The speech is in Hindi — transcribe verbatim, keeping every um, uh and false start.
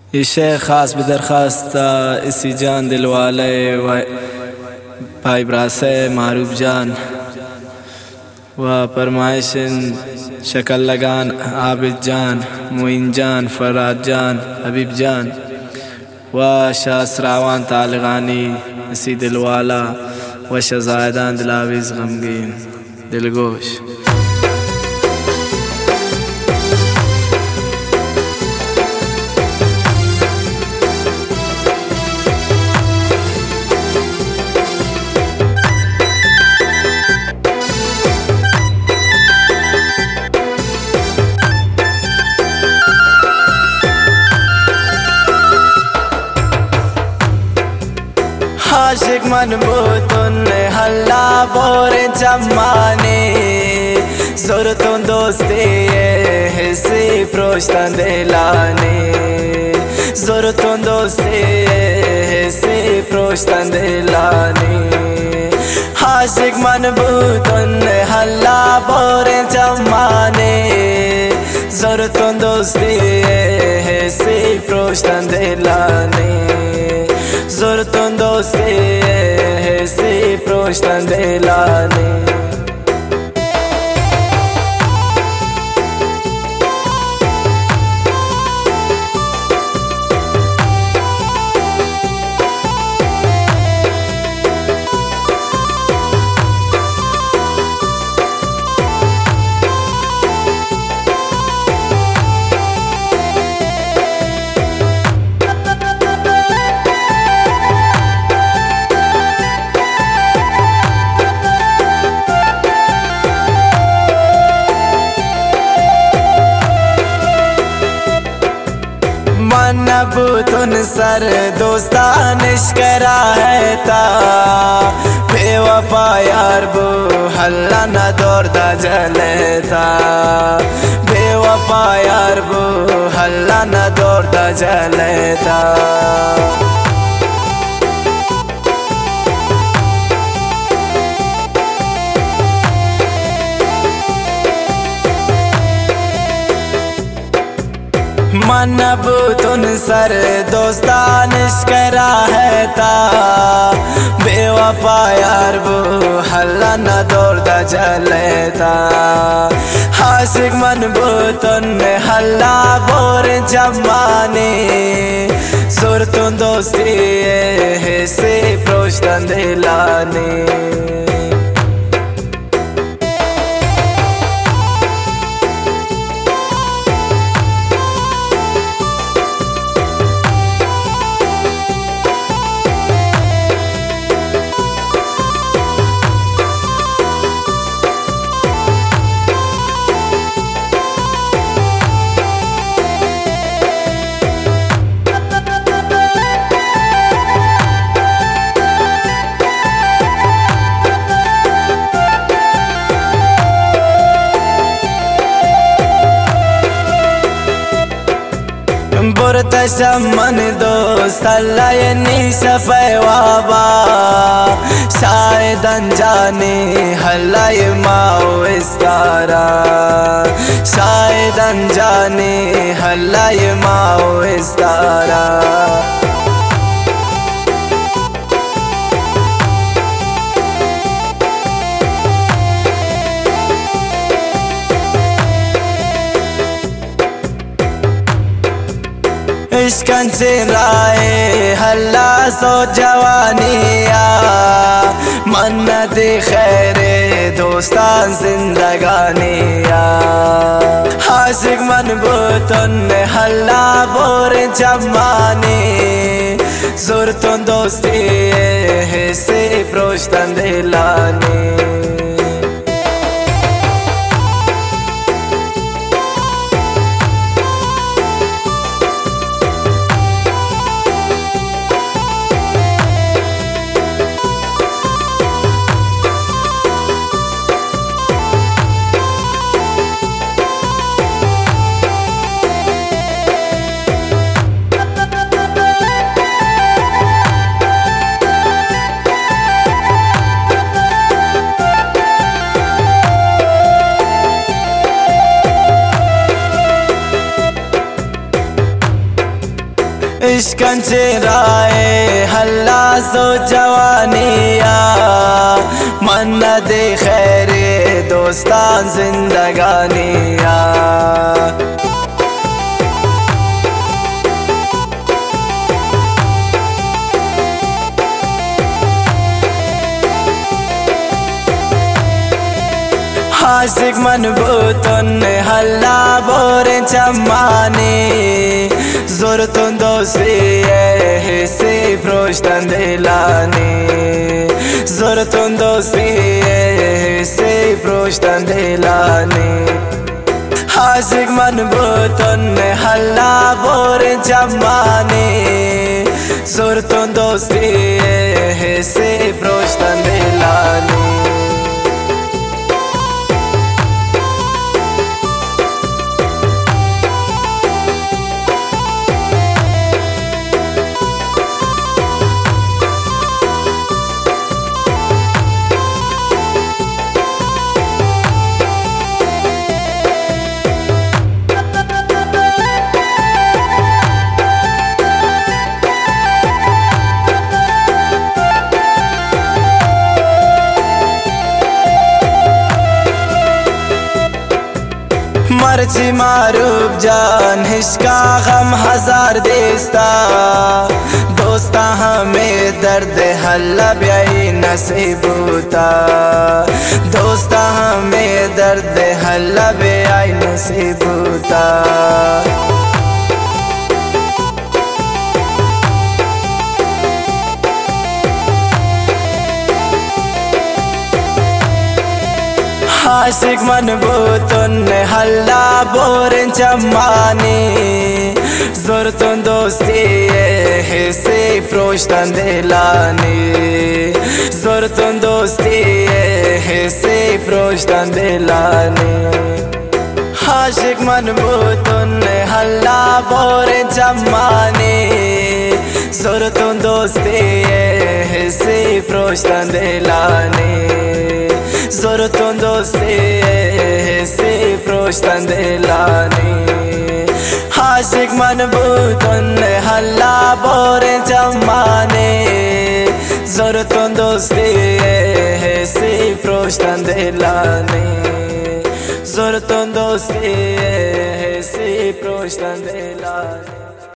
ये शेख ख़ास बदरख्वास्त इसी जान दिल वाले व भाई ब्रासे मारूफ जान व फरमाइशन शक्ल लगान आबिद जान मुइन जान फराद जान हबीब जान व शाह सरावान तालगानी इसी दिल वाला व शहजादान दिलावीज़ गमगीन दिलगोश। आशिक मनबूतुन हल्ला बोरे जमाने ज़रूरतुन दोस्ती हिस्सी प्रोश्तन दिलाने ज़रूरतुन दोस्ती हिस्सी प्रोश्तन दिलाने। आशिक मनबूतुन हल्ला बोरे जमाने ज़रूरतुन दोस्ती हिस्सी प्रोश्तन दिलाने ज़रूरतुन दोस्ती हिस्सी प्रोश्तन दिलाने। मनबूतुन सर दोस्तान इश्करा है ता बेवफा यार बो हल्ला न दौड़ता जलेता बेवफा यार बो हल्ला न दौड़ता जलेता। मनबूतुन सर दोस्तान इश्करा है ता बेवफा यार बो हल्ला न दौड़ता जलेता। आशिक मनबूतुन हल्ला बोर जमाने ज़रूरतुन दोस्ती हिस्सी प्रोश्तन दिलाने। बुरतशमन दोस्त अल्लाह ये निसफ़े वाबा शायद अनजाने हल्ला ये माओ इस्तारा शायद अनजाने हल्ला ये माओ इस्तारा। इश्कन से राए हल्ला सो जवानिया मन्नत खैरे दोस्तान जिंदगानिया। आशिक मनबूतुन हल्ला बोर जमाने ज़रूरतुन दोस्ती हिस्सी प्रोश्तन दिलाने। اشکنجه رائے حلاس و جوانیا من ندے خیر دوستان زندگانیا عاشق من بوتن حلا بور چمانی زورتون دوستی حسی پروشتن دلانی زورتون دوستی حسی پروشتن دلانی عاشق من بوتن حلا بور چمانی زورتون دوستی حسی پروشتن دلانی مرچی معروف جان हिसका गम हजार देस्ता दोस्ता हमें दर्द हल्ला ब्याई नसीबूता दोस्ता हमें दर्द हल्ला ब्याई नसीबूता عاشق من بوتن حلا بورن چمانی زورتون دوستی حسی پروشتن دلانی زورتون دوستی حسی پروشتن دلانی عاشق من بوتن حلا بورن چمانی زورتون دوستی حسی پروشتن دلانی زورتون دوستی حسی پروشتن دلانی عاشق من بودن حلا بور جمانی زورتون دوستی حسی پروشتن دلانی زورتون دوستی حسی پروشتن دلانی